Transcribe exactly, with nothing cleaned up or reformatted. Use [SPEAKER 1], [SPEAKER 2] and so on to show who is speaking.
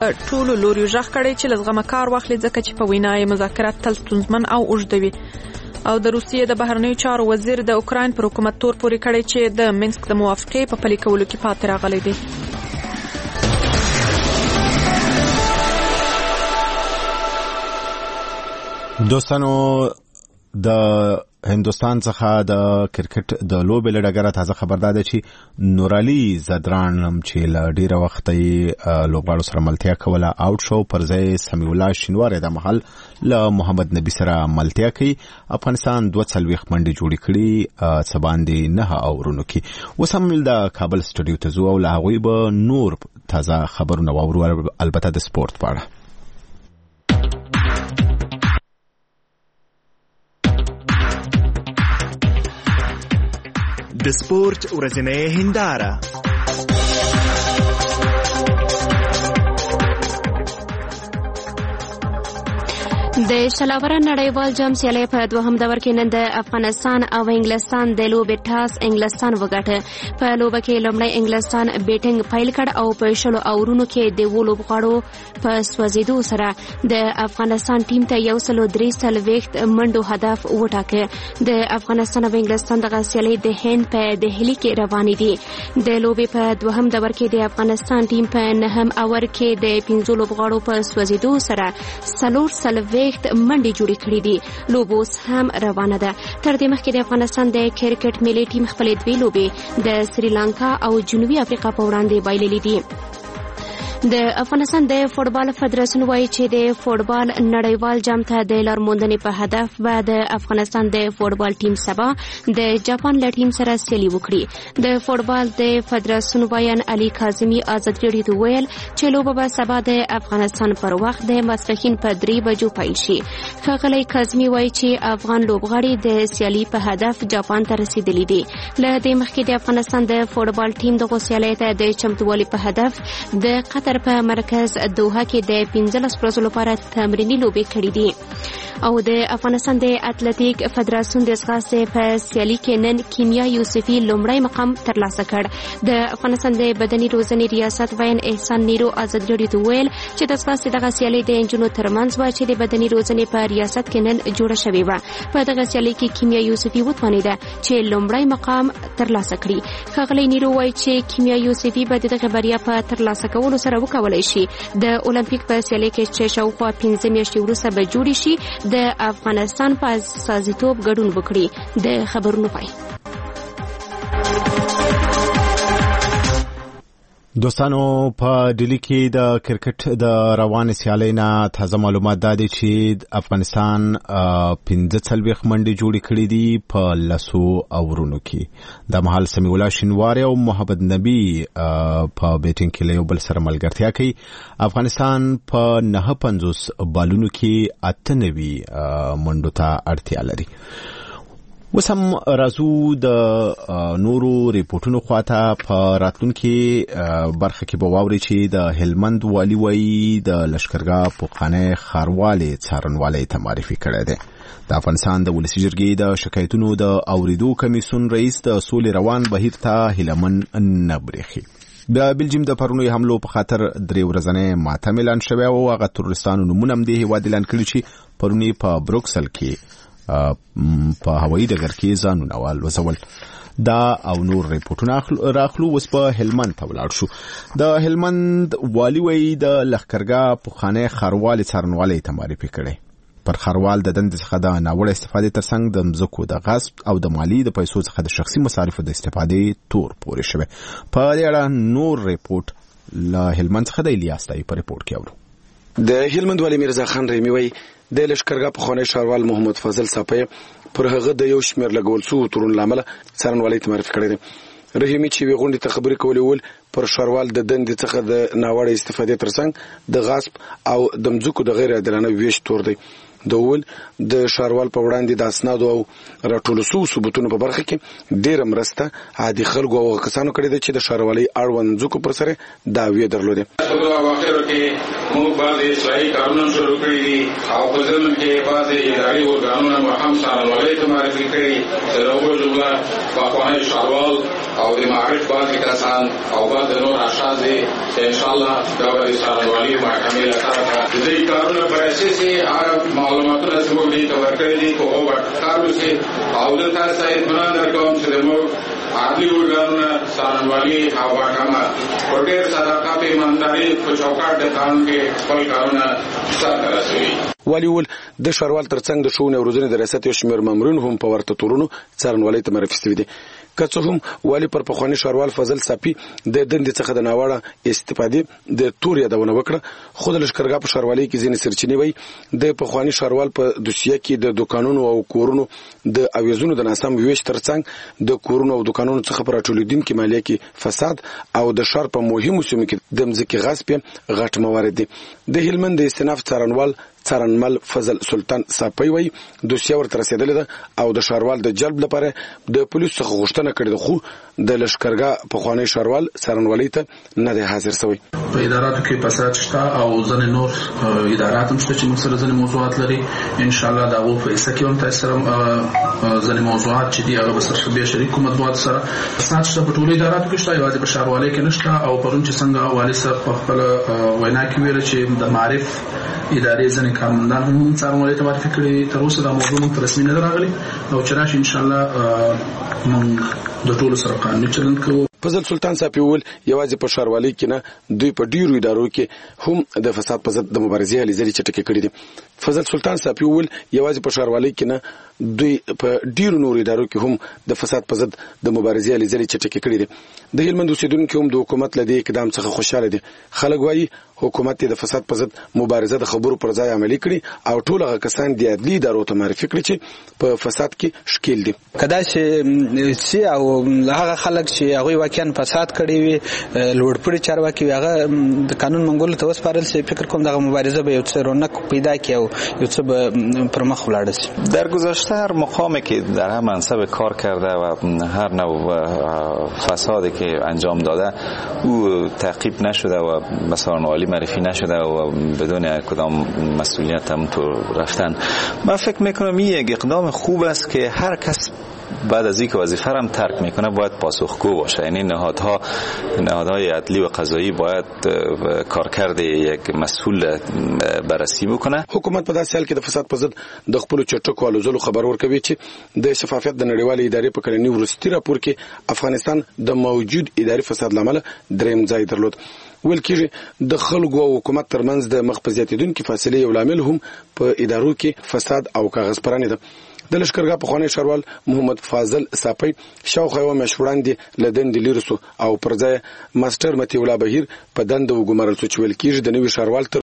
[SPEAKER 1] په ټولو لوریو ژغ کړی چې له زغمه کار واخلي ځکه چې په وینا یې مذاکرات تل ستونزمن او اوږده وي. او د روسیې د بهرنیو چارو وزیر د اوکراین پر حکومت تور پورې کړی چې د مینسک د موافقې په پلي کولو کې پاتې راغلی دی.
[SPEAKER 2] دوستانو د هندوستان څخه د کرکټ د لوبې له ډګره تازه خبر ده چې نورالي زدران چې له ډیره وخت یې لوبغاړو سره ملتیا کوله آوټ شو، پر ځای سمیع الله شینواری د محل له محمد نبی سره ملتیا کوي. افغانستان دوه څلوېښت منډې جوړې کړي څه باندې نه اورونو کې. اوس هم د کابل سټوډیو ته ځو او له هغوی به نور تازه خبرونه واورو، البته د سپورت په اړه.
[SPEAKER 3] د سپورت ورځنۍ هنداره.
[SPEAKER 4] د شلاوره نړیوال جام سیالۍ په دوهم دور کې نن د افغانستان او انګلستان د لوبې ټاس انګلستان وګټه. په لوبه کې لومړی انګلستان بیټینګ پیل کړ او په شلو اورونو کې د اوو لوبغاړو په سوځېدو سره د افغانستان ټیم ته یو سلو درې څلوېښت منډو هدف وټاکه. د افغانستان او انګلستان دغه سیالۍ د هند په دهلي کې روانې دي. د لوبې په دوهم دور کې د افغانستان ټیم په نهم اور کې د پنځو لوبغاړو په سوځېدو سره څلور څلوېښت منډې جوړې کړې دي. لوبه اوس هم روانه ده. تر دې مخکې د افغانستان د کرکټ ملي ټیم خپلې دوې لوبې د سریلانکا او جنوبي افریقا په وړاندې بایللې دي. د افغانستان د فوټبال فدراسیون وایي چې د فوټبال نړیوال جام ته د لارموندنې په هدف به د افغانستان د فوټبال ټیم سبا د جاپان له ټیم سره سیالي وکړي. د فوټبال د فدراسیون وایان علي کاظمي ازادي راډیو ته وویل چې لوبه به سبا د افغانستان پر وخت د ماسپښین په درې بجو پیل شي. ښاغلی کاظمي وایي چې افغان لوبغاړي د سیالي په هدف جاپان ته رسیدلي دي. له دې مخکې د افغانستان د فوټبال ټیم دغه سیالۍ ته د چمتووالي په هدف د قطر په مرکز دوحه کې د پنځلس ورځو لپاره تمریني لوبې کړې دي. او د افغانستان د اتلټیک فدراسیون د ځغاستې په سیالي کې نن کیمیا یوسفي لومړی مقام ترلاسه کړ. د افغانستان د بدني روزنې ریاست وین احسان نیرو ازادي راډیو ته وویل چې د ځغاستې دغه سیالۍ د نجونو ترمنځ وه چې د بدني روزنې په ریاست کې نن جوړه شوې وه. په دغه سیالۍ کې کیمیا یوسفي وتوانېده چې لومړی مقام ترلاسه کړي. ښاغلی نیرو وایي چې کیمیا یوسفي به د دغه بریا په ترلاسه کولو سره وکولی شي د اولمپیک په سیالۍ کې چې شاوخوا پنځه میاشتې وروسته به جوړې شي د افغانستان په استازیتوب ګډون وکړي. د خبرونو پای.
[SPEAKER 2] دوستانو په ډیلی کې د کرکټ د روان سیالۍ نه تازه معلومات دا دي چې افغانستان پنځه څلوېښت منډې جوړې کړې دي په لسو اورونو کې. د مهال سمیع الله شینواری او محمد نبی په بیټینګ کې له یو بل سره ملګرتیا کوي. افغانستان په نهه پنځوس بالونو کې اته نوي منډو ته اړتیا لري. اوس هم راځو د نورو ریپورټونو خواته. په راتلونکي برخه کې به واورئ چې د هلمند والي وایي د لښکرګاه پوخانی ښاروالۍ څارنوالی ته معرفي کړی دی. د افغانستان د ولسي جرګې د شکایتونو د اوریدو کمیسیون رئیس د سولې روان بهیر ته هیلهمن نه برېښي. د بلجیم د پرونیو حملو په خاطر درې ورځنی ماتم اعلان شوی او هغه تروریستانو نومونه هم دې هېواد اعلان کړي چې پرونی په بروکسل کې په هوایي ډګر کې ځانونه والوځول. دا او نور ریپورټونه راخلو. اوس په هلمند ته ولاړ شو. د هلمند والي وایي د لښکرګاه پوخانی ښاروالۍ څارنوالی ته معرفي کړی. پر ښاروال د دندې څخه د ناوړه استفادې ترڅنګ د مځکو د غصب او د مالی د پیسو څخه د شخصي مصارفو د استفادې تور پورې شوی. په دې اړه نور ریپورټ له هلمند څخه د الیاس تایي په ریپورټ کې اورو.
[SPEAKER 5] د هلمند والي میرزا خان رحیمي وایي د لښکرګاه پخوانی ښاروال محمد فضل صافی پر هغه د یو شمېر لګول شوو تورونو له امله څارنوالۍ ته معرفي کړی دی. رحیمي چې یوې غونډې ته خبرې کولې ول پر ښاروال د دندې څخه د ناوړه استفادې ترڅنګ د غصب او د مځکو د غیر عادلانه ویش تور دی. د ول د شاروال په وړاندې د اسناد او راټول شو ثبوتونو په برخه کې ډېر مرسته عادي خلکو او کسانو کړي چې د شاروالۍ اړوند ځکو پر سره داوی درلوده.
[SPEAKER 6] په واقعو کې موږ بعضې اصلاحي کارونه شروع کړي دي او په ضمن کې بعضې اداري ارګانونه مو هم څارنوالۍ ته معرفي کړي د هغو جمله پخوانی شاروال او د معارف بعضې کسان او بعض نور اشخاص دي چې انشاءالله دا به د څارنوالۍ محکمې له طرفه د دې کارونه په اساس یې هغه معلوماتونه چې موږ دې ته ورکړي دي په هغو به کار وشي او دلته ستاسو اطمینان درکوم چې زموږ عادي ارګانونه څارنوالي او محکمه په ډېر صداقت ایمانداري په چوکاټ د قانون کې خپل کارونه سرته رسوي.
[SPEAKER 5] والي ول د شاروال ترڅنګ د ښوونې او روزنې د ریاست یو شمېر مامورین هم په ورته تورونو څارنوالۍ ته معرفي شوي دي. که څه هم والي پر پخواني شاروال فضل صافي د دندې څخه د ناوړه استفادې د تور یادونه وکړه، خو د لښکرګاه په شاروالۍ کې ځینې سرچینې وایي د پخواني شاروال په دوسیه کې د دوکانونو او کورونو د اویزونو د ناسم ویش ترڅنګ د کورونو او دوکانونو څخه پر راټولېدونکي مالیه کې فساد او د ښار په مهمو سیمو کې د مځکې غصب غټ موارد دي. د هلمند د استناف څارنوال څارنمل فضل سلطان صافي وایي دوسیه ورته رسېدلې ده او د شاروال د جلب لپاره د پولیسو څخه غوښتنه کړې ده، خو د لښکرګاه پخوانی شاروال څارنوالۍ ته نه دی حاضر شوی.
[SPEAKER 7] په اداراتو کې فساد شته او ځینې نور ادارات هم شته چې موږ سره ځینې موضوعات لري. انشاءالله د هغو په حصه کې هم تاسو سره ځینې موضوعات چې دي هغه به سره بیا شریکو مطبوعاتو سره. فساد شته په ټولو اداراتو کې شته، یوازې په شاروالۍ کې نشته. او پرون چې څنګه والي صاحب په خپله وینا کې ویل چې د معارف ادارې ځینې کارمندان هم څارنوالۍ ته معرفي کړي. تر اوسه دا موضوع موږ ته رسمي نه ده راغلې او چې راشي انشاءالله موږ د ټولو سره قانوني چلند کوو.
[SPEAKER 5] فضل سلطان صافي وویل یوازې په شاروالۍ کې نه دوی په ډیرو ادارو کې هم د فساد په ضد د مبارزې هلې ځلې چټکې کړي دي. فضل سلطان صافي وویل یوازې په شاروالۍ کې نه دوی په ډیرو نورو ادارو کې هم د فساد په ضد د مبارزې هلې ځلې چټکې کړي دي. د هلمند اوسېدونکي هم د حکومت له دې اقدام څخه خوشحاله دي. خلک وایي حکومت د فساد په ضد مبارزه د خبرو پر ځای عملي کړي او ټول هغه کسان د عدلي ادارو ته معرفي کړي چې په فساد کې ښکیل دي.
[SPEAKER 8] کدا چې او هغه خلک چې هغوی واقعا فساد کړي وي، لوړپوړي چارواکي وي، هغه د قانون منګولو ته وسپارل شي. فکر کوم دغه مبارزه به یو څه رونق پیدا کړي او یو څه به پر مخ ولاړ شي.
[SPEAKER 9] در گذشته هر مقامی که در هر منصب کار کرده و هر نوع فسادی که انجام داده او تعقیب نشده و به څارنوالۍ معرفی نشده و بدون کدام مسئولیت هم تو رفتن. من فکر میکنم این یک اقدام خوب است که هر کس بعد از اینکه وظیفه را ترک میکنه باید پاسخگو باشه. یعنی نهادها نهادهای عدلی و قضایی باید کارکرد یک مسئول بررسی بکنه.
[SPEAKER 5] حکومت په داسې حال کې د فساد په ضد د خپل چټکو الوزلو خبر ورکوي چې د شفافیت د نړیوالې ادارې په کلنی ورستي راپور کې افغانستان د موجود اداري فساد لامل دریم ځای درلود. ویل کېږي د خلکو او حکومت ترمنځ د مخ په زیاتېدونکې فاصلې یو لامل هم په ادارو کې فساد او کاغذ پراني ده. د لښکرګاه پخوانی شاروال محمد فاضل صافي شاوخوا یوه میاشت وړاندې له دندې لرې سو او پر ځای ماسټر مطیع الله بهیر په دنده وګمارل سو چې ویل کېږي د نوي شاروال تر